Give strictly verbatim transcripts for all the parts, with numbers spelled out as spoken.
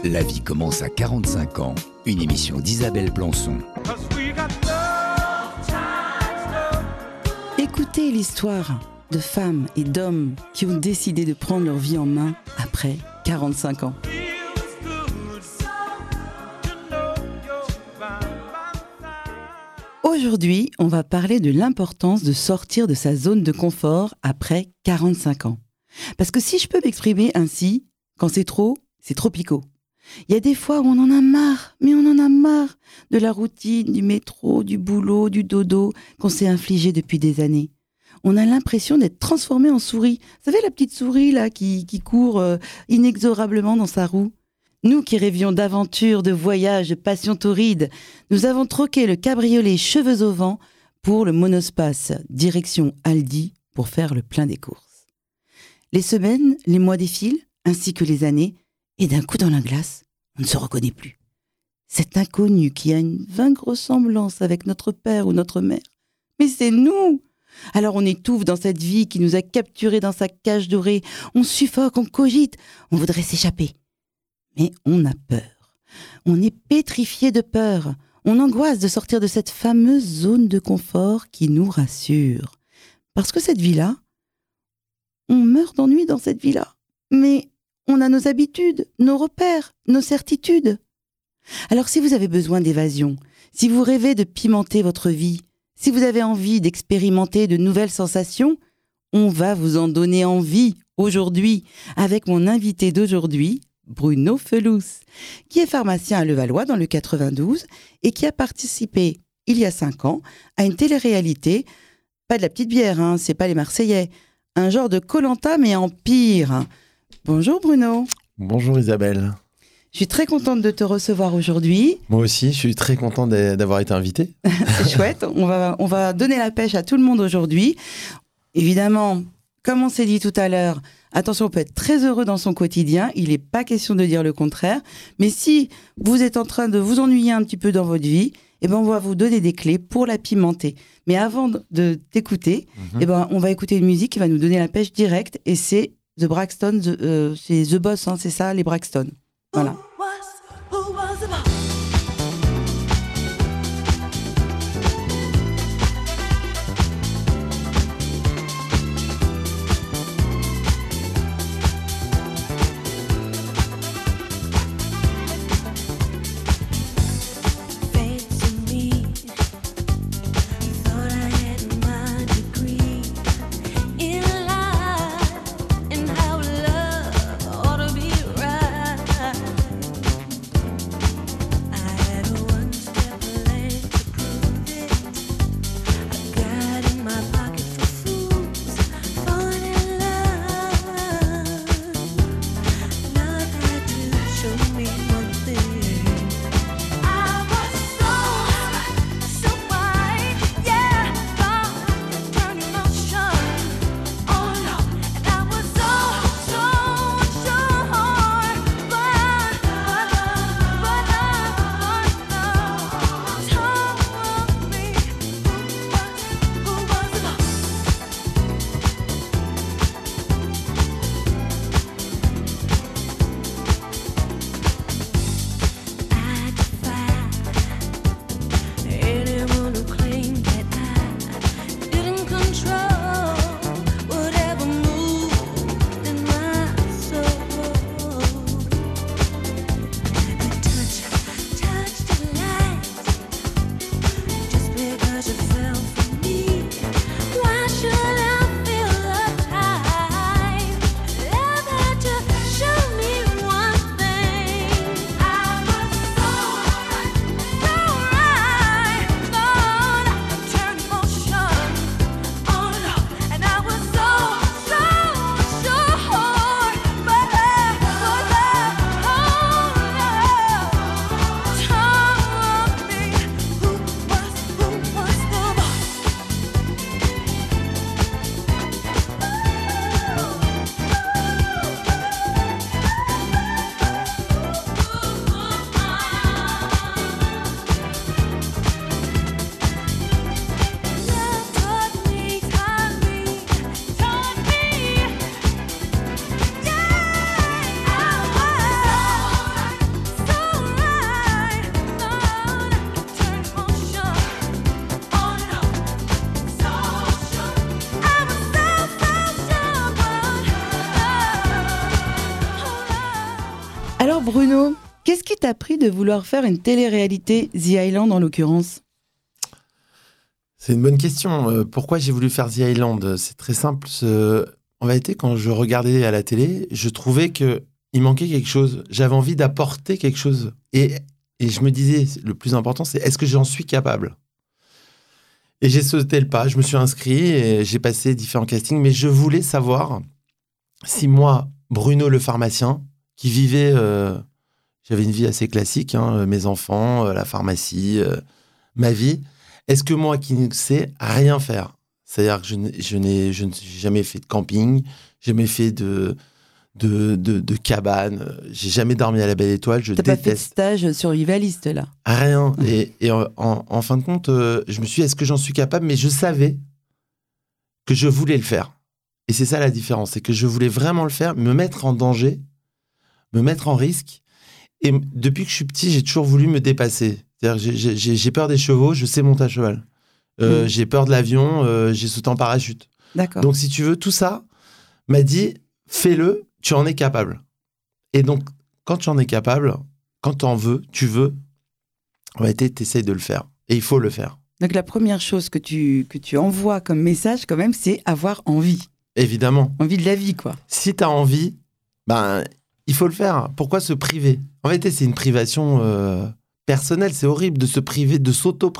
La vie commence à quarante-cinq ans, une émission d'Isabelle Plançon. Écoutez l'histoire de femmes et d'hommes qui ont décidé de prendre leur vie en main après quarante-cinq ans. Aujourd'hui, on va parler de l'importance de sortir de sa zone de confort après quarante-cinq ans. Parce que si je peux m'exprimer ainsi, quand c'est trop, c'est trop picot. Il y a des fois où on en a marre, mais on en a marre de la routine, du métro, du boulot, du dodo qu'on s'est infligé depuis des années. On a l'impression d'être transformé en souris. Vous savez, la petite souris là qui, qui court euh, inexorablement dans sa roue. Nous qui rêvions d'aventures, de voyages, de passions torrides, nous avons troqué le cabriolet cheveux au vent pour le monospace, direction Aldi, pour faire le plein des courses. Les semaines, les mois défilent, ainsi que les années, et d'un coup dans la glace, on ne se reconnaît plus. Cet inconnu qui a une vague ressemblance avec notre père ou notre mère. Mais c'est nous! Alors on étouffe dans cette vie qui nous a capturés dans sa cage dorée. On suffoque, on cogite, on voudrait s'échapper. Mais on a peur. On est pétrifié de peur. On angoisse de sortir de cette fameuse zone de confort qui nous rassure. Parce que cette vie-là, on meurt d'ennui dans cette vie-là. Mais on a nos habitudes, nos repères, nos certitudes. Alors si vous avez besoin d'évasion, si vous rêvez de pimenter votre vie, si vous avez envie d'expérimenter de nouvelles sensations, on va vous en donner envie aujourd'hui avec mon invité d'aujourd'hui, Bruno Felous, qui est pharmacien à Levallois dans le quatre-vingt-douze et qui a participé il y a cinq ans à une télé-réalité, pas de la petite bière, hein, c'est pas les Marseillais, un genre de Koh-Lanta mais en pire. Bonjour Bruno. Bonjour Isabelle. Je suis très contente de te recevoir aujourd'hui. Moi aussi, je suis très content d'avoir été invité. C'est chouette, on va, on va donner la pêche à tout le monde aujourd'hui. Évidemment, comme on s'est dit tout à l'heure, attention, on peut être très heureux dans son quotidien, il n'est pas question de dire le contraire, mais si vous êtes en train de vous ennuyer un petit peu dans votre vie, eh ben on va vous donner des clés pour la pimenter. Mais avant de t'écouter, mm-hmm. eh ben on va écouter une musique qui va nous donner la pêche directe, et c'est The Braxton, the, euh, c'est The Boss, hein, c'est ça, les Braxton. Voilà. In how love ought to be right. Alors Bruno, qu'est-ce qui t'a pris de vouloir faire une télé-réalité, The Island en l'occurrence ? C'est une bonne question. Euh, pourquoi j'ai voulu faire The Island ? C'est très simple. Ce... En vérité, quand je regardais à la télé, je trouvais qu'il manquait quelque chose. J'avais envie d'apporter quelque chose. Et, et je me disais, le plus important, c'est est-ce que j'en suis capable ? Et j'ai sauté le pas. Je me suis inscrit et j'ai passé différents castings. Mais je voulais savoir si moi, Bruno le pharmacien, qui vivait... Euh... J'avais une vie assez classique, hein, mes enfants, euh, la pharmacie, euh, ma vie... Est-ce que moi qui ne sais rien faire, c'est-à-dire que je n'ai, je n'ai, je n'ai jamais fait de camping, jamais fait de, de, de, de cabane, j'ai jamais dormi à la Belle Étoile, je T'as déteste. pas fait de stage survivaliste là ? Rien. Et, et en, en, en fin de compte, euh, je me suis dit, est-ce que j'en suis capable ? Mais je savais que je voulais le faire. Et c'est ça la différence, c'est que je voulais vraiment le faire, me mettre en danger, me mettre en risque. Et depuis que je suis petit, j'ai toujours voulu me dépasser. C'est-à-dire, j'ai, j'ai, j'ai peur des chevaux, je sais monter à cheval. Euh, mmh. J'ai peur de l'avion, euh, j'ai sauté en parachute. D'accord. Donc, si tu veux, tout ça m'a dit, fais-le, tu en es capable. Et donc, quand tu en es capable, quand tu en veux, tu veux, en réalité, tu essayes de le faire. Et il faut le faire. Donc, la première chose que tu, que tu envoies comme message, quand même, c'est avoir envie. Évidemment. Envie de la vie, quoi. Si tu as envie, ben, il faut le faire. Pourquoi se priver ? En réalité, c'est une privation... Euh, personnel, c'est horrible de se priver, de s'auto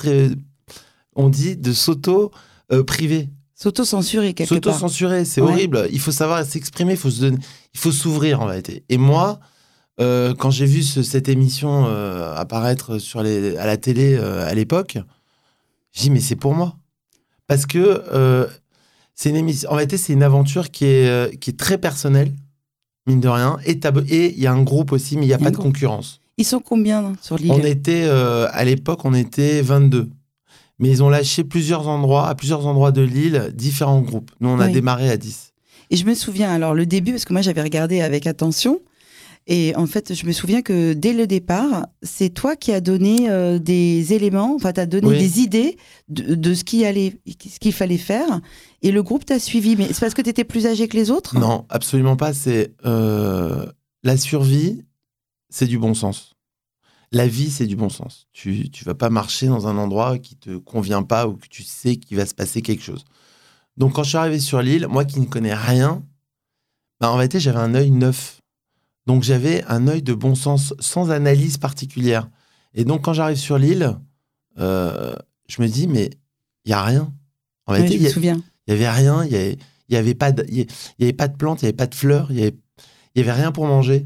on dit de s'auto euh, priver, s'auto-censurer quelque s'auto part. S'auto-censurer, c'est ouais. horrible. Il faut savoir s'exprimer, il faut se donner, il faut s'ouvrir en réalité. Et moi, euh, quand j'ai vu ce, cette émission euh, apparaître sur les, à la télé euh, à l'époque, j'ai dit mais c'est pour moi, parce que euh, c'est une émission. En réalité, c'est une aventure qui est euh, qui est très personnelle, mine de rien. Et il y a un groupe aussi, mais il n'y a, a pas de groupe. Concurrence. Ils sont combien sur l'île ? On était, euh, à l'époque, on était vingt-deux. Mais ils ont lâché plusieurs endroits, à plusieurs endroits de l'île, différents groupes. Nous, on a oui. démarré à dix. Et je me souviens, alors le début, parce que moi, j'avais regardé avec attention. Et en fait, je me souviens que dès le départ, c'est toi qui as donné euh, des éléments, enfin, tu as donné oui. des idées de, de ce, qu'il allait, ce qu'il fallait faire. Et le groupe t'a suivi. Mais c'est parce que tu étais plus âgé que les autres ? Non, absolument pas. C'est euh, la survie. C'est du bon sens. La vie, c'est du bon sens. Tu tu vas pas marcher dans un endroit qui te convient pas ou que tu sais qu'il va se passer quelque chose. Donc, quand je suis arrivé sur l'île, moi qui ne connais rien, bah, en réalité, j'avais un œil neuf. Donc, j'avais un œil de bon sens, sans analyse particulière. Et donc, quand j'arrive sur l'île, euh, je me dis, mais il n'y a rien. En réalité, oui, je me souviens. Il n'y avait rien, il n'y avait, y avait, pas de, y avait pas de plantes, il n'y avait pas de fleurs, il n'y avait, y avait rien pour manger.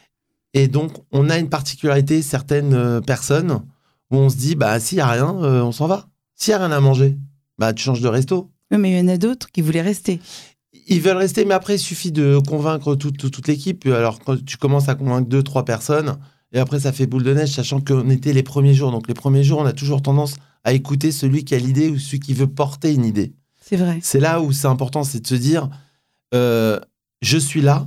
Et donc, on a une particularité, certaines euh, personnes, où on se dit, bah, s'il n'y a rien, euh, on s'en va. S'il n'y a rien à manger, bah, tu changes de resto. Oui, mais il y en a d'autres qui voulaient rester. Ils veulent rester, mais après, il suffit de convaincre toute, toute, toute l'équipe. Alors, quand tu commences à convaincre deux, trois personnes, et après, ça fait boule de neige, sachant qu'on était les premiers jours. Donc, les premiers jours, on a toujours tendance à écouter celui qui a l'idée ou celui qui veut porter une idée. C'est vrai. C'est là où c'est important, c'est de se dire, euh, je suis là,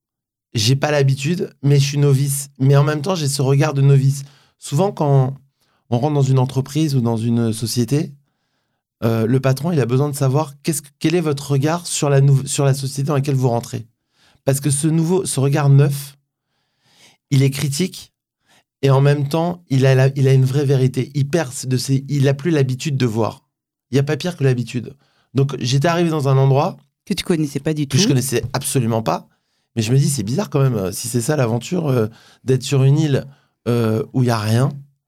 j'ai pas l'habitude, mais je suis novice. Mais en même temps, j'ai ce regard de novice. Souvent, quand on rentre dans une entreprise ou dans une société, euh, le patron, il a besoin de savoir qu'est-ce, quel est votre regard sur la, nou- sur la société dans laquelle vous rentrez. Parce que ce, nouveau, ce regard neuf, il est critique et en même temps, il a, la, il a une vraie vérité. Il perce de ses, il n'a plus l'habitude de voir. Il n'y a pas pire que l'habitude. Donc, j'étais arrivé dans un endroit que tu connaissais pas du tout. Que je connaissais absolument pas. Mais je me dis, c'est bizarre quand même, si c'est ça l'aventure, euh, d'être sur une île euh, où il n'y a rien.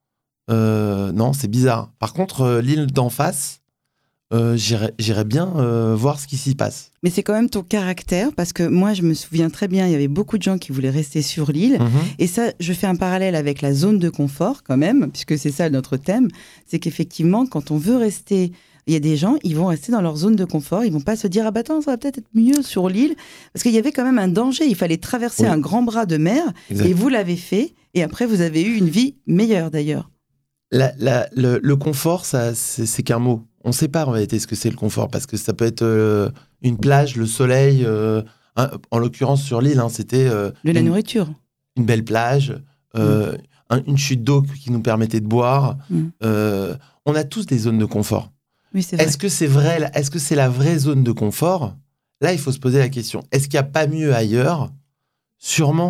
Euh, non, c'est bizarre. Par contre, euh, l'île d'en face, euh, j'irais, j'irais bien euh, voir ce qui s'y passe. Mais c'est quand même ton caractère, parce que moi, je me souviens très bien, il y avait beaucoup de gens qui voulaient rester sur l'île. Mmh. Et ça, je fais un parallèle avec la zone de confort quand même, puisque c'est ça notre thème. C'est qu'effectivement, quand on veut rester... Il y a des gens, ils vont rester dans leur zone de confort. Ils vont pas se dire, ah bah attends, ça va peut-être être mieux sur l'île. Parce qu'il y avait quand même un danger. Il fallait traverser oui. un grand bras de mer. Exact. Et vous l'avez fait. Et après, vous avez eu une vie meilleure d'ailleurs. La, la, le, le confort, ça, c'est, c'est qu'un mot. On ne sait pas en réalité ce que c'est le confort. Parce que ça peut être euh, une plage, le soleil. Euh, hein, en l'occurrence, sur l'île, hein, c'était... Euh, de la une, nourriture. Une belle plage. Euh, mmh. un, une chute d'eau qui nous permettait de boire. Mmh. Euh, on a tous des zones de confort. Oui, c'est vrai. Est-ce que c'est vrai, est-ce que c'est la vraie zone de confort ? Là, il faut se poser la question. Est-ce qu'il n'y a pas mieux ailleurs ? Sûrement.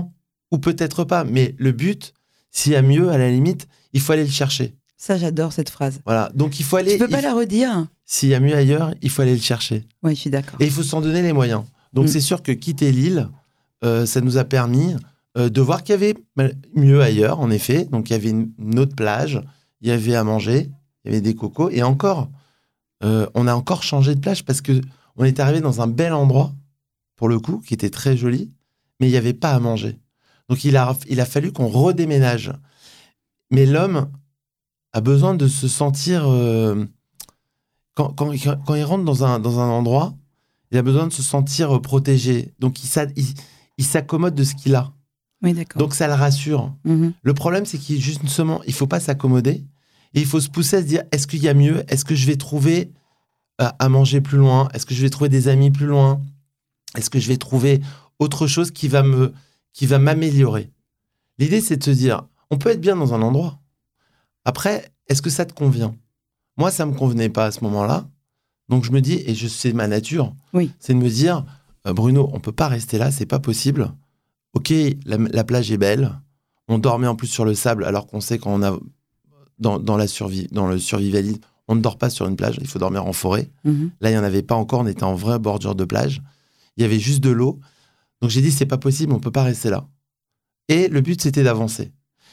ou peut-être pas. Mais le but, s'il y a mieux, à la limite, il faut aller le chercher. Ça, j'adore cette phrase. Voilà. Donc, il faut aller... Tu peux pas il... la redire? S'il y a mieux ailleurs, il faut aller le chercher. Oui, je suis d'accord. Et il faut s'en donner les moyens. Donc, mm. c'est sûr que quitter l'île, euh, ça nous a permis euh, de voir qu'il y avait mieux ailleurs, en effet. Donc, il y avait une, une autre plage, il y avait à manger, il y avait des cocos. Et encore, euh, on a encore changé de plage parce qu'on est arrivé dans un bel endroit, pour le coup, qui était très joli, mais il n'y avait pas à manger. Donc, il a, il a fallu qu'on redéménage. Mais l'homme a besoin de se sentir... Euh, quand, quand, quand il rentre dans un, dans un endroit, il a besoin de se sentir protégé. Donc, il, il, il s'accommode de ce qu'il a. Oui, d'accord. Donc, ça le rassure. Mm-hmm. Le problème, c'est qu'il justement, il ne faut pas s'accommoder. Et il faut se pousser à se dire, est-ce qu'il y a mieux? Est-ce que je vais trouver à, à manger plus loin? Est-ce que je vais trouver des amis plus loin? Est-ce que je vais trouver autre chose qui va me, qui va m'améliorer? L'idée, c'est de se dire, on peut être bien dans un endroit. Après, est-ce que ça te convient? Moi, ça ne me convenait pas à ce moment-là. Donc, je me dis, et je sais ma nature, oui. c'est de me dire, euh, Bruno, on ne peut pas rester là, c'est pas possible. Ok, la, la plage est belle. On dormait en plus sur le sable, alors qu'on sait qu'on a, dans, dans, la survie, dans le survivalisme, on ne dort pas sur une plage, il faut dormir en forêt. Mm-hmm. Là, il n'y en avait pas encore, on était en vraie bordure de plage. Il y avait juste de l'eau. Donc, j'ai dit, c'est pas possible, on ne peut pas rester là. Et le but, c'était d'avancer.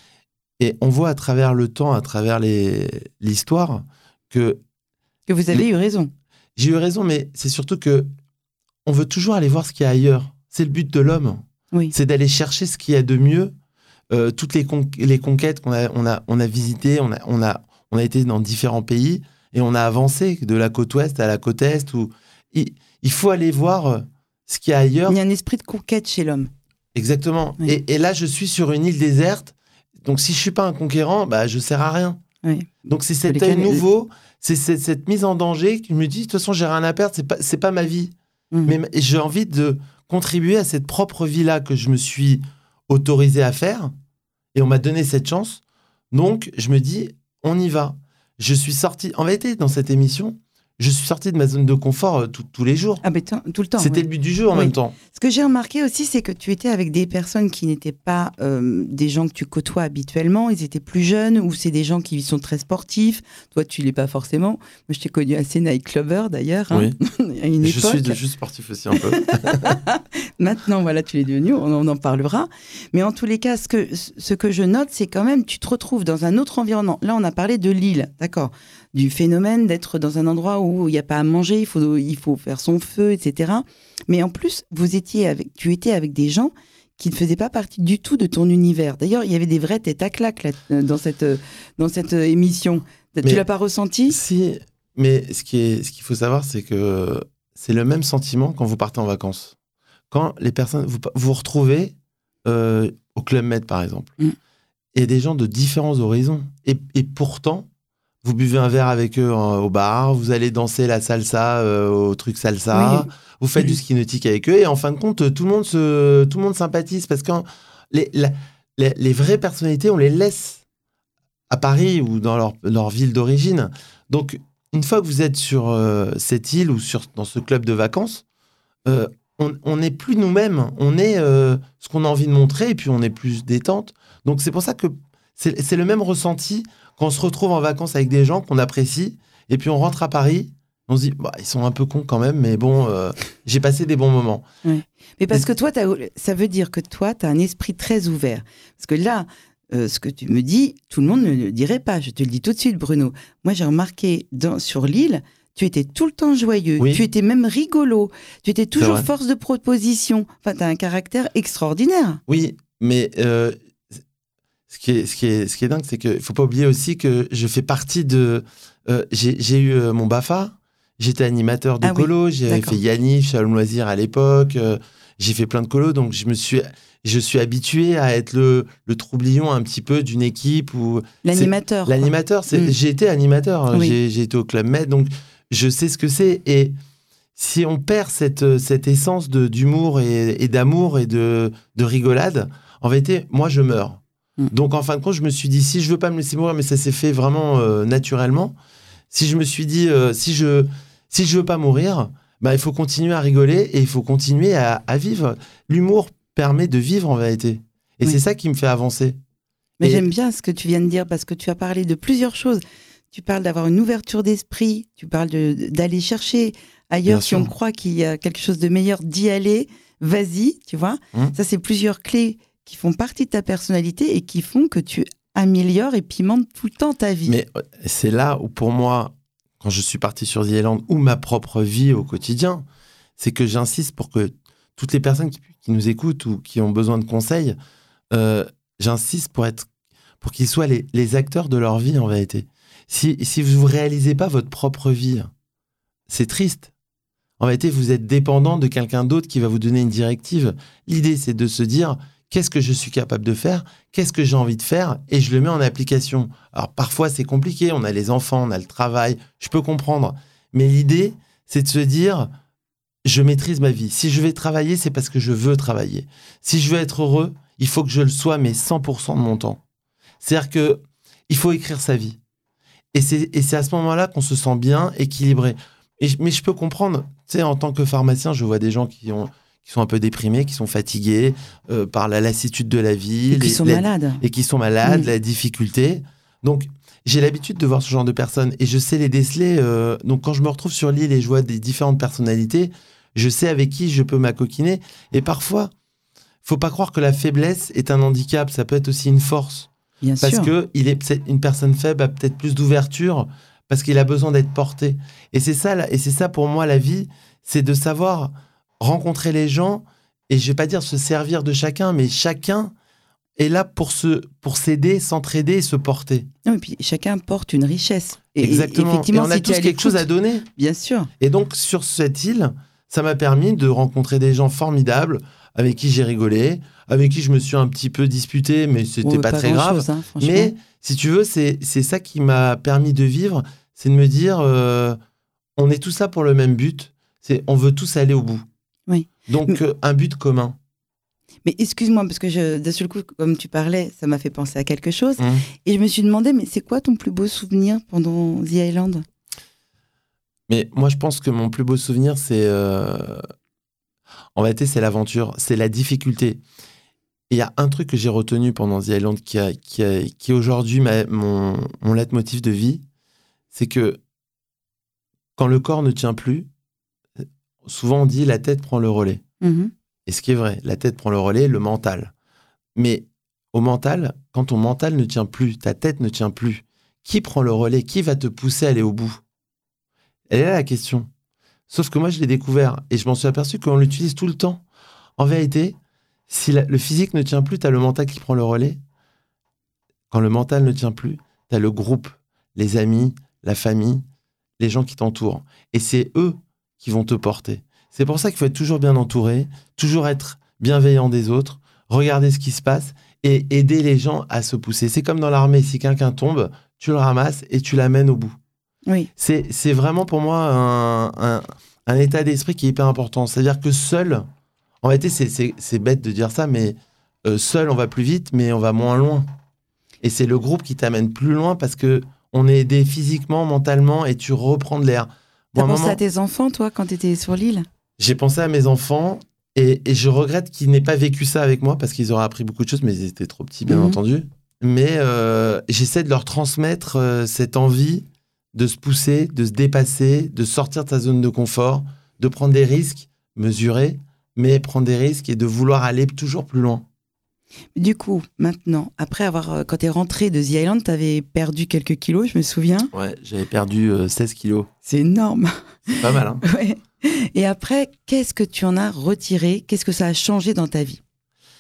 Et on voit à travers le temps, à travers les, l'histoire, que... Que vous avez les... eu raison. J'ai eu raison, mais c'est surtout que on veut toujours aller voir ce qu'il y a ailleurs. C'est le but de l'homme. Oui. C'est d'aller chercher ce qu'il y a de mieux. Euh, toutes les, con- les conquêtes qu'on a, on a, on a visitées, on a, on, a, on a été dans différents pays et on a avancé de la côte ouest à la côte est. Où il, il faut aller voir ce qu'il y a ailleurs. Il y a un esprit de conquête chez l'homme. Exactement. Oui. Et, et là, je suis sur une île déserte. Donc, si je ne suis pas un conquérant, bah, je ne sers à rien. Oui. Donc, c'est cet œil nouveau, c'est cette, cette mise en danger qui me dit, de toute façon, j'ai rien à perdre, ce n'est pas, c'est pas ma vie. Mmh. Mais j'ai envie de contribuer à cette propre vie-là que je me suis autorisé à faire. Et on m'a donné cette chance. Donc, je me dis, on y va. Je suis sorti, en vérité, dans cette émission, je suis sorti de ma zone de confort euh, tout, tous les jours. Ah ben t- tout le temps. C'était oui. le but du jeu en oui. même temps. Ce que j'ai remarqué aussi, c'est que tu étais avec des personnes qui n'étaient pas euh, des gens que tu côtoies habituellement. Ils étaient plus jeunes ou c'est des gens qui sont très sportifs. Toi, tu l'es pas forcément. Moi, je t'ai connu assez nightclubber d'ailleurs. Hein, oui. à une je époque. suis de, juste sportif aussi un peu. Maintenant, voilà, tu l'es devenu. On, on en parlera. Mais en tous les cas, ce que, ce que je note, c'est quand même, tu te retrouves dans un autre environnement. Là, on a parlé de l'île, d'accord, du phénomène d'être dans un endroit où il n'y a pas à manger, il faut, il faut faire son feu, et cetera. Mais en plus, vous étiez avec, tu étais avec des gens qui ne faisaient pas partie du tout de ton univers. D'ailleurs, il y avait des vrais têtes à claques là, dans, cette, dans cette émission. Tu ne l'as pas ressenti? Si, mais ce, qui est, ce qu'il faut savoir, c'est que c'est le même sentiment quand vous partez en vacances. Quand les personnes, vous vous retrouvez euh, au Club Med, par exemple, mm. et des gens de différents horizons. Et, et pourtant, vous buvez un verre avec eux euh, au bar, vous allez danser la salsa euh, au truc salsa, oui. vous faites oui. du ski nautique avec eux, et en fin de compte, tout le monde, se, tout le monde sympathise, parce que les, la, les, les vraies personnalités, on les laisse à Paris ou dans leur, leur ville d'origine. Donc, une fois que vous êtes sur euh, cette île ou sur, dans ce club de vacances, euh, on n'est plus nous-mêmes, on est euh, ce qu'on a envie de montrer, et puis on est plus détente. Donc, c'est pour ça que c'est, c'est le même ressenti quand on se retrouve en vacances avec des gens qu'on apprécie, et puis on rentre à Paris, on se dit, bah, ils sont un peu cons quand même, mais bon, euh, j'ai passé des bons moments. Ouais. Mais parce que toi, t'as, ça veut dire que toi, tu as un esprit très ouvert. Parce que là, euh, ce que tu me dis, tout le monde ne le dirait pas. Je te le dis tout de suite, Bruno. Moi, j'ai remarqué dans, sur l'île, tu étais tout le temps joyeux, oui. tu étais même rigolo, tu étais toujours force de proposition. Enfin, tu as un caractère extraordinaire. Oui, mais... Euh... Ce qui est, ce qui est, ce qui est dingue, c'est qu'il ne faut pas oublier aussi que je fais partie de... Euh, j'ai, j'ai eu euh, mon BAFA, j'étais animateur de ah colo, oui, j'ai d'accord. fait Yannick, Shalom Loisir à l'époque, euh, j'ai fait plein de colos, donc je me suis, je suis habitué à être le, le troublion un petit peu d'une équipe. Où l'animateur. C'est, l'animateur, c'est, mmh. j'ai été animateur, oui. j'ai, j'ai été au Club Med, donc je sais ce que c'est. Et si on perd cette, cette essence de, d'humour et, et d'amour et de, de rigolade, en vérité, moi, je meurs. Donc, en fin de compte, je me suis dit, si je veux pas me laisser mourir, mais ça s'est fait vraiment euh, naturellement, si je me suis dit, euh, si je si je veux pas mourir, bah, il faut continuer à rigoler et il faut continuer à, à vivre. L'humour permet de vivre, en vérité. Et Oui. c'est ça qui me fait avancer. Mais Et- j'aime bien ce que tu viens de dire parce que tu as parlé de plusieurs choses. Tu parles d'avoir une ouverture d'esprit, tu parles de, d'aller chercher ailleurs Bien si sûr. on croit qu'il y a quelque chose de meilleur, d'y aller, vas-y, tu vois. Hum. Ça, c'est plusieurs clés qui font partie de ta personnalité et qui font que tu améliores et pimentes tout le temps ta vie. Mais euh, c'est là où, pour moi, quand je suis parti sur The Island, ou ma propre vie au quotidien, c'est que j'insiste pour que toutes les personnes qui, qui nous écoutent ou qui ont besoin de conseils, euh, j'insiste pour être, pour qu'ils soient les, les acteurs de leur vie en vérité. Si, si vous ne réalisez pas votre propre vie, c'est triste. En vérité, vous êtes dépendant de quelqu'un d'autre qui va vous donner une directive. L'idée, c'est de se dire, qu'est-ce que je suis capable de faire ? Qu'est-ce que j'ai envie de faire ? Et je le mets en application. Alors, parfois, c'est compliqué. On a les enfants, on a le travail. Je peux comprendre. Mais l'idée, c'est de se dire, je maîtrise ma vie. Si je vais travailler, c'est parce que je veux travailler. Si je veux être heureux, il faut que je le sois, mais cent pour cent de mon temps. C'est-à-dire que il faut écrire sa vie. Et c'est, et c'est à ce moment-là qu'on se sent bien, équilibré. Et je- mais je peux comprendre, tu sais, en tant que pharmacien, je vois des gens qui, ont, qui sont un peu déprimés, qui sont fatigués euh, par la lassitude de la vie. et qui les- sont la- malades. Et qui sont malades, Oui. la difficulté. Donc, j'ai l'habitude de voir ce genre de personnes et je sais les déceler. euh, donc, quand je me retrouve sur l'île et je vois des différentes personnalités, je sais avec qui je peux m'acoquiner. Et parfois, faut pas croire que la faiblesse est un handicap. Ça peut être aussi une force. Bien Parce sûr. que il est peut-être- une personne faible a peut-être plus d'ouverture parce qu'il a besoin d'être porté. Et c'est ça, là- et c'est ça pour moi la vie, c'est de savoir rencontrer les gens et je vais pas dire se servir de chacun, mais chacun est là pour se pour s'aider, s'entraider et se porter. Non, et puis chacun porte une richesse. Et, Exactement. Et effectivement, et on a si tu es tous à quelque chose à l'écoute, donner. bien sûr. Et donc sur cette île, ça m'a permis de rencontrer des gens formidables avec qui j'ai rigolé, avec qui je me suis un petit peu disputé, mais c'était Oh, pas, très grave. grand-chose, hein, franchement. Mais si tu veux, c'est c'est ça qui m'a permis de vivre, c'est de me dire, euh, on est tous là pour le même but, c'est on veut tous aller au bout. Oui. Donc Mais- euh, un but commun. Mais excuse-moi, parce que je, d'un seul coup, comme tu parlais, ça m'a fait penser à quelque chose. Mmh. Et je me suis demandé, mais c'est quoi ton plus beau souvenir pendant The Island ? Mais moi, je pense que mon plus beau souvenir, c'est euh, en vérité, c'est l'aventure, c'est la difficulté. Et il y a un truc que j'ai retenu pendant The Island qui, a, qui, a, qui est aujourd'hui ma- mon, mon leitmotiv de vie, c'est que quand le corps ne tient plus, souvent on dit la tête prend le relais. Mhm. Et ce qui est vrai, la tête prend le relais, le mental. Mais au mental, quand ton mental ne tient plus, ta tête ne tient plus, qui prend le relais ? Qui va te pousser à aller au bout ? Elle est là la question. Sauf que moi, je l'ai découvert et je m'en suis aperçu qu'on l'utilise tout le temps. En vérité, si la- le physique ne tient plus, tu as le mental qui prend le relais. Quand le mental ne tient plus, tu as le groupe, les amis, la famille, les gens qui t'entourent. Et c'est eux qui vont te porter. C'est pour ça qu'il faut être toujours bien entouré, toujours être bienveillant des autres, regarder ce qui se passe et aider les gens à se pousser. C'est comme dans l'armée, si quelqu'un tombe, tu le ramasses et tu l'amènes au bout. Oui. C'est, c'est vraiment pour moi un, un, un état d'esprit qui est hyper important. C'est-à-dire que seul, en réalité, c'est, c'est, c'est bête de dire ça, mais euh, seul, on va plus vite, mais on va moins loin. Et c'est le groupe qui t'amène plus loin parce que on est aidé physiquement, mentalement, et tu reprends de l'air. T'as Bon, à un pensé moment, à tes enfants, toi, quand t'étais sur l'île ? j'ai pensé à mes enfants et, et je regrette qu'ils n'aient pas vécu ça avec moi parce qu'ils auraient appris beaucoup de choses, mais ils étaient trop petits, bien Mhm. entendu. Mais euh, j'essaie de leur transmettre euh, cette envie de se pousser, de se dépasser, de sortir de sa zone de confort, de prendre des risques mesurés, mais prendre des risques et de vouloir aller toujours plus loin. Du coup, maintenant, après avoir, euh, quand t'es rentré de The Island, t'avais perdu quelques kilos, je me souviens. Ouais, j'avais perdu euh, seize kilos. C'est énorme. C'est pas mal, hein. Ouais. Et après, qu'est-ce que tu en as retiré ? Qu'est-ce que ça a changé dans ta vie ?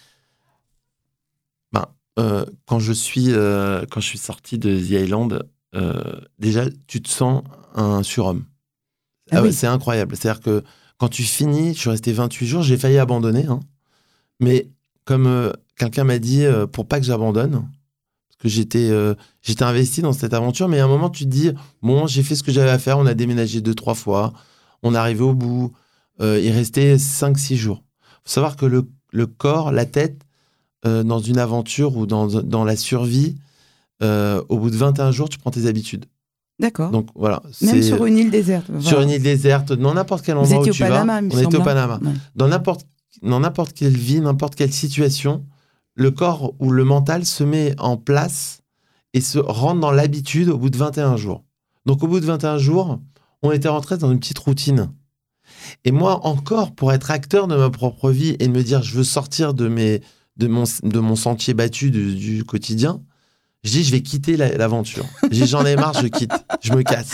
Ben, euh, quand je suis euh, quand je suis sorti de The Island, euh, déjà tu te sens un surhomme. Ah Ah ouais, oui. c'est incroyable. C'est-à-dire que quand tu finis, je suis resté vingt-huit jours, j'ai failli abandonner, hein. Mais comme euh, quelqu'un m'a dit, euh, pour pas que j'abandonne, parce que j'étais euh, j'étais investi dans cette aventure, mais à un moment tu te dis, bon, j'ai fait ce que j'avais à faire, on a déménagé deux trois fois, on est arrivé au bout, euh, il restait cinq six jours. Faut savoir que le, le corps, la tête, euh, dans une aventure ou dans, dans la survie, euh, au bout de vingt et un jours, tu prends tes habitudes. D'accord. Donc voilà. Même c'est- sur une île déserte. sur Voilà. une île déserte, dans n'importe quel Vous endroit étiez où au tu Panama, vas. il me On était semble, au hein. Panama. Ouais. Dans n'importe, dans n'importe quelle vie, n'importe quelle situation, le corps ou le mental se met en place et se rentre dans l'habitude au bout de vingt et un jours. Donc, au bout de vingt et un jours, on était rentré dans une petite routine. Et moi, encore, pour être acteur de ma propre vie et de me dire, je veux sortir de, mes, de, mon, de mon sentier battu du, du quotidien, je dis, je vais quitter la, l'aventure. Je dis, j'en ai marre, je quitte. Je me casse.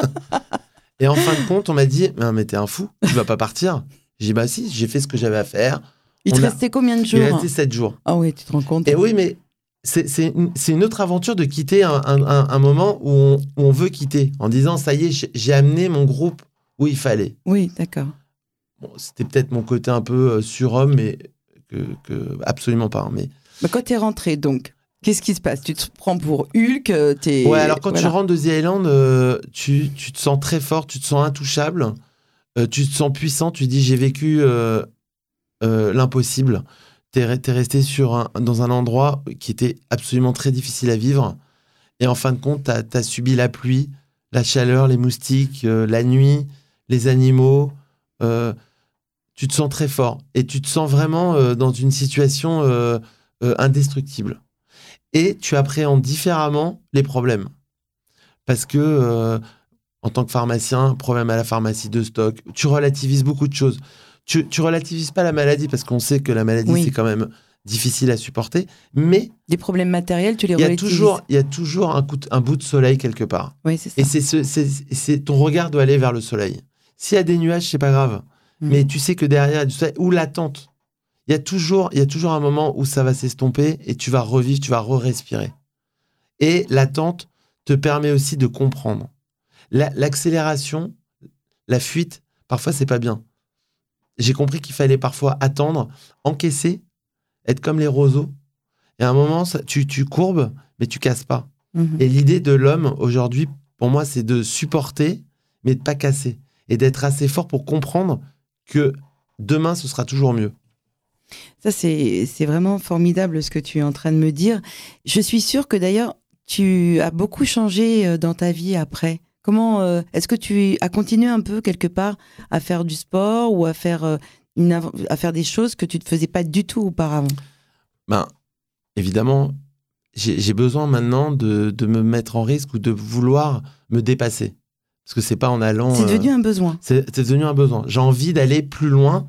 Et en fin de compte, on m'a dit, mais, mais t'es un fou, tu vas pas partir. J'ai dit, bah si, j'ai fait ce que j'avais à faire. Il On te a... restait combien de jours? Il restait sept jours. Ah oui, tu te rends compte. Et oui, mais c'est, c'est, une, c'est une autre aventure de quitter un, un, un, un moment où on, où on veut quitter, en disant, ça y est, j'ai, j'ai amené mon groupe où il fallait. Oui, d'accord. Bon, c'était peut-être mon côté un peu euh, surhomme, mais que, que, absolument pas. Hein, mais... Bah, quand t'es rentré, donc, qu'est-ce qui se passe? Tu te prends pour Hulk t'es... Ouais, alors quand voilà. tu rentres de The Island, euh, tu, tu te sens très fort, tu te sens intouchable, euh, tu te sens puissant, tu te dis, j'ai vécu euh, euh, l'impossible. T'es, t'es resté sur un, dans un endroit qui était absolument très difficile à vivre. Et en fin de compte, t'as, t'as subi la pluie, la chaleur, les moustiques, euh, la nuit, les animaux. Euh, tu te sens très fort. Et tu te sens vraiment euh, dans une situation euh, euh, indestructible. Et tu appréhendes différemment les problèmes. Parce que, euh, en tant que pharmacien, problème à la pharmacie de stock, tu relativises beaucoup de choses. Tu, tu relativises pas la maladie, parce qu'on sait que la maladie, oui. c'est quand même difficile à supporter. Mais... des problèmes matériels, tu les il y a relativises. toujours, il y a toujours un, coup de, un bout de soleil quelque part. Oui, c'est ça. Et c'est, ce, c'est, c'est ton regard doit aller vers le soleil. S'il y a des nuages, c'est pas grave. Mmh. Mais tu sais que derrière, il y a du soleil, ou l'attente. Il y a toujours, il y a toujours un moment où ça va s'estomper et tu vas revivre, tu vas re-respirer. Et l'attente te permet aussi de comprendre. La, l'accélération, la fuite, parfois, c'est pas bien. J'ai compris qu'il fallait parfois attendre, encaisser, être comme les roseaux. Et à un moment, ça, tu, tu courbes, mais tu casses pas. Mmh. Et l'idée de l'homme, aujourd'hui, pour moi, c'est de supporter, mais de pas casser. Et d'être assez fort pour comprendre que demain, ce sera toujours mieux. Ça, c'est, c'est vraiment formidable ce que tu es en train de me dire. Je suis sûre que d'ailleurs, tu as beaucoup changé dans ta vie après. Comment, euh, est-ce que tu as continué un peu quelque part à faire du sport ou à faire, euh, une, à faire des choses que tu ne faisais pas du tout auparavant? Ben, évidemment, j'ai, j'ai besoin maintenant de, de me mettre en risque ou de vouloir me dépasser. Parce que c'est pas en allant... C'est devenu euh, un besoin. C'est, c'est devenu un besoin. J'ai envie d'aller plus loin.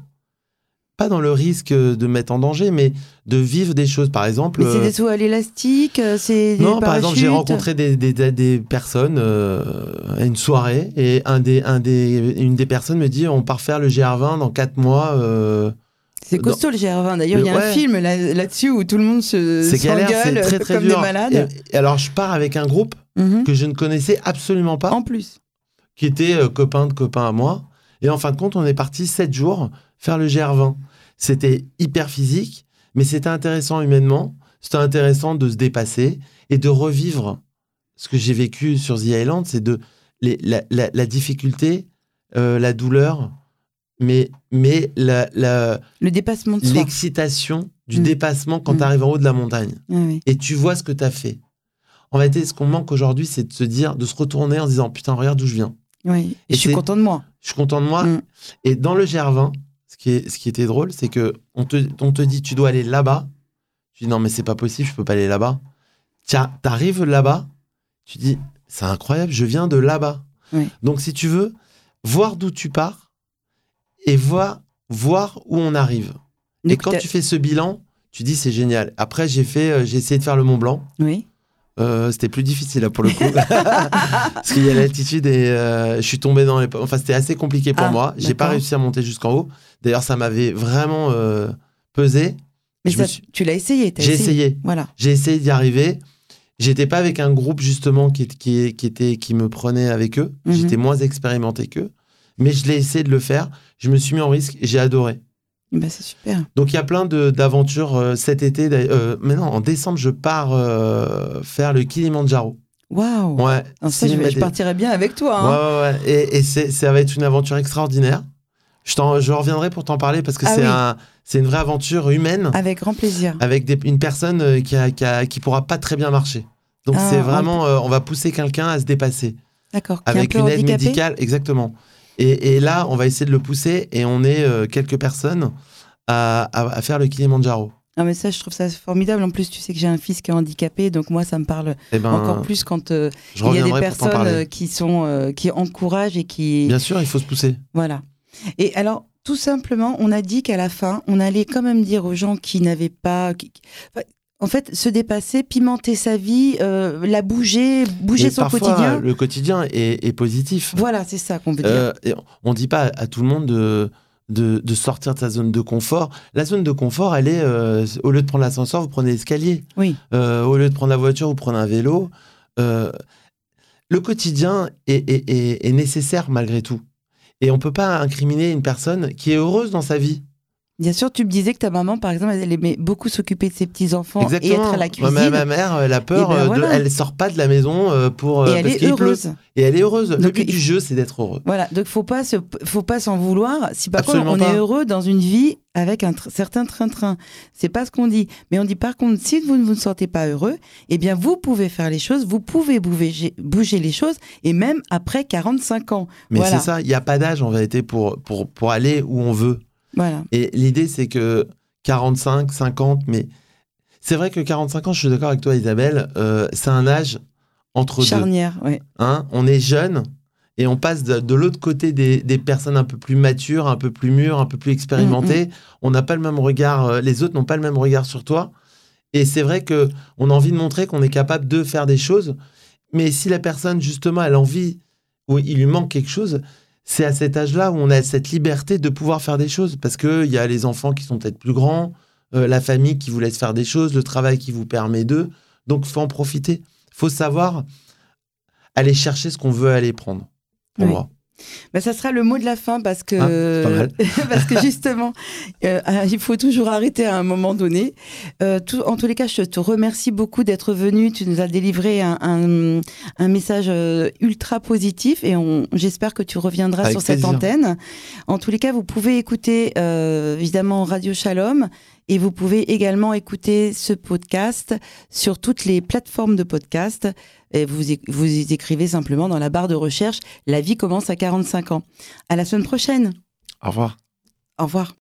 Pas dans le risque de me mettre en danger, mais de vivre des choses, par exemple... Mais c'est des sauts à l'élastique, c'est des Non, parachutes. Par exemple, j'ai rencontré des, des, des personnes euh, à une soirée, et un des, un des, une des personnes me dit, on part faire le G R vingt dans quatre mois... Euh, c'est costaud dans... le G R vingt. D'ailleurs, il y a ouais. un film là, là-dessus où tout le monde se c'est s'engueule galère, c'est très, très comme dur. des malades. Et, et alors, je pars avec un groupe mm-hmm. que je ne connaissais absolument pas. En plus. Qui était euh, copain de copain à moi. Et en fin de compte, on est parti sept jours faire le G R vingt. C'était hyper physique, mais c'était intéressant humainement. C'était intéressant de se dépasser et de revivre ce que j'ai vécu sur The Island, c'est de les, la, la, la difficulté, euh, la douleur, mais, mais la, la, le dépassement de soi. L'excitation du mmh. dépassement quand mmh. tu arrives en haut de la montagne. Ah oui. Et tu vois ce que tu as fait. En réalité, ce qu'on manque aujourd'hui, c'est de se dire, de se retourner en se disant, putain, regarde d'où je viens. Oui. Et, et je suis content de moi. Je suis content de moi. Mmh. Et dans le G R vingt, ce qui, est, ce qui était drôle, c'est qu'on te, on te dit, tu dois aller là-bas. Tu dis, non, mais c'est pas possible, je peux pas aller là-bas. Tiens, t'arrives là-bas, tu dis, c'est incroyable, je viens de là-bas. Oui. Donc, si tu veux, voir d'où tu pars et voir, voir où on arrive. Donc, et quand tu fais ce bilan, tu dis, c'est génial. Après, j'ai, fait, euh, j'ai essayé de faire le Mont Blanc. Oui. Euh, c'était plus difficile là, pour le coup parce qu'il y a l'altitude et euh, je suis tombé dans les... Enfin, c'était assez compliqué pour ah, moi. J'ai d'accord. pas réussi à monter jusqu'en haut. D'ailleurs, ça m'avait vraiment euh, pesé. Mais ça, suis... tu l'as essayé, t'as J'ai essayé. essayé. Voilà. J'ai essayé d'y arriver. J'étais pas avec un groupe justement qui, qui, qui, était, qui me prenait avec eux. Mm-hmm. J'étais moins expérimenté qu'eux. Mais je l'ai essayé de le faire. Je me suis mis en risque et j'ai adoré. Ben, c'est super. Donc, il y a plein de, d'aventures euh, cet été. Euh, maintenant, en décembre, je pars euh, faire le Kilimandjaro. Waouh! Ouais. Ça, je, je partirais bien avec toi. Hein. Ouais, ouais, ouais. Et, et c'est, ça va être une aventure extraordinaire. Je, t'en, je reviendrai pour t'en parler parce que ah c'est, oui. un, c'est une vraie aventure humaine. Avec grand plaisir. Avec des, une personne qui a, qui a, qui pourra pas très bien marcher. Donc, ah, c'est vraiment... On... Euh, on va pousser quelqu'un à se dépasser. D'accord. Avec une handicapé? aide médicale, exactement. Et, et là, on va essayer de le pousser et on est euh, quelques personnes à, à, à faire le Kilimandjaro. Ah mais ça, je trouve ça formidable. En plus, tu sais que j'ai un fils qui est handicapé, donc moi, ça me parle Eh ben, encore plus quand euh, je il y a des reviendrai pour t'en personnes parler. euh, qui sont euh, qui encouragent et qui Bien sûr, il faut se pousser. voilà. Et alors, tout simplement, on a dit qu'à la fin, on allait quand même dire aux gens qui n'avaient pas, qui- qui- enfin, en fait, se dépasser, pimenter sa vie, euh, la bouger, bouger Mais son parfois, quotidien. le quotidien est, est positif. Voilà, c'est ça qu'on veut dire. Euh, et on dit pas à tout le monde de, de, de sortir de sa zone de confort. La zone de confort, elle est, euh, au lieu de prendre l'ascenseur, vous prenez l'escalier. Oui, Euh, au lieu de prendre la voiture, vous prenez un vélo. Euh, le quotidien est, est- est- est nécessaire malgré tout. Et on peut pas incriminer une personne qui est heureuse dans sa vie. bien sûr. Tu me disais que ta maman, par exemple, elle aimait beaucoup s'occuper de ses petits enfants et Exactement. être à la cuisine. Ma, ma mère, elle a peur. Eh ben euh, de, voilà. elle sort pas de la maison euh, pour. Et euh, elle parce est qu'il pleut. heureuse. Et elle est heureuse. Le Donc, but il du faut- jeu, c'est d'être heureux. Voilà, donc faut pas se, faut pas s'en vouloir. Si par Absolument contre on pas. est heureux dans une vie avec un tr- certain train-train, c'est pas ce qu'on dit. Mais on dit par contre, si vous ne vous sentez pas heureux, eh bien vous pouvez faire les choses, vous pouvez bouger, bouger les choses, et même après quarante-cinq ans. Mais voilà. c'est ça. Il n'y a pas d'âge en vérité pour, pour, pour aller où on veut. Voilà. Et l'idée, c'est que quarante-cinq, cinquante, mais c'est vrai que quarante-cinq ans, je suis d'accord avec toi, Isabelle, euh, c'est un âge entre deux. Charnière, ouais. Hein, on est jeune et on passe de, de l'autre côté des, des personnes un peu plus matures, un peu plus mûres, un peu plus expérimentées. On n'a pas le même regard, euh, les autres n'ont pas le même regard sur toi. Et c'est vrai que on a envie de montrer qu'on est capable de faire des choses. Mais si la personne, justement, elle a envie, ou il lui manque quelque chose, c'est à cet âge-là où on a cette liberté de pouvoir faire des choses. Parce qu'il y a les enfants qui sont peut-être plus grands, euh, la famille qui vous laisse faire des choses, le travail qui vous permet d'eux. Donc, il faut en profiter. Il faut savoir aller chercher ce qu'on veut aller prendre, pour Oui. moi. Ben, ça sera le mot de la fin parce que, Ah, c'est pas mal. parce que justement, euh, il faut toujours arrêter à un moment donné. Euh, tout, en tous les cas, je te remercie beaucoup d'être venu. Tu nous as délivré un, un, un message euh, ultra positif et on, j'espère que tu reviendras Avec sur cette plaisir. antenne. En tous les cas, vous pouvez écouter euh, évidemment Radio Shalom et vous pouvez également écouter ce podcast sur toutes les plateformes de podcast. Et vous, vous y écrivez simplement dans la barre de recherche « La vie commence à quarante-cinq ans ». À la semaine prochaine. Au revoir. Au revoir.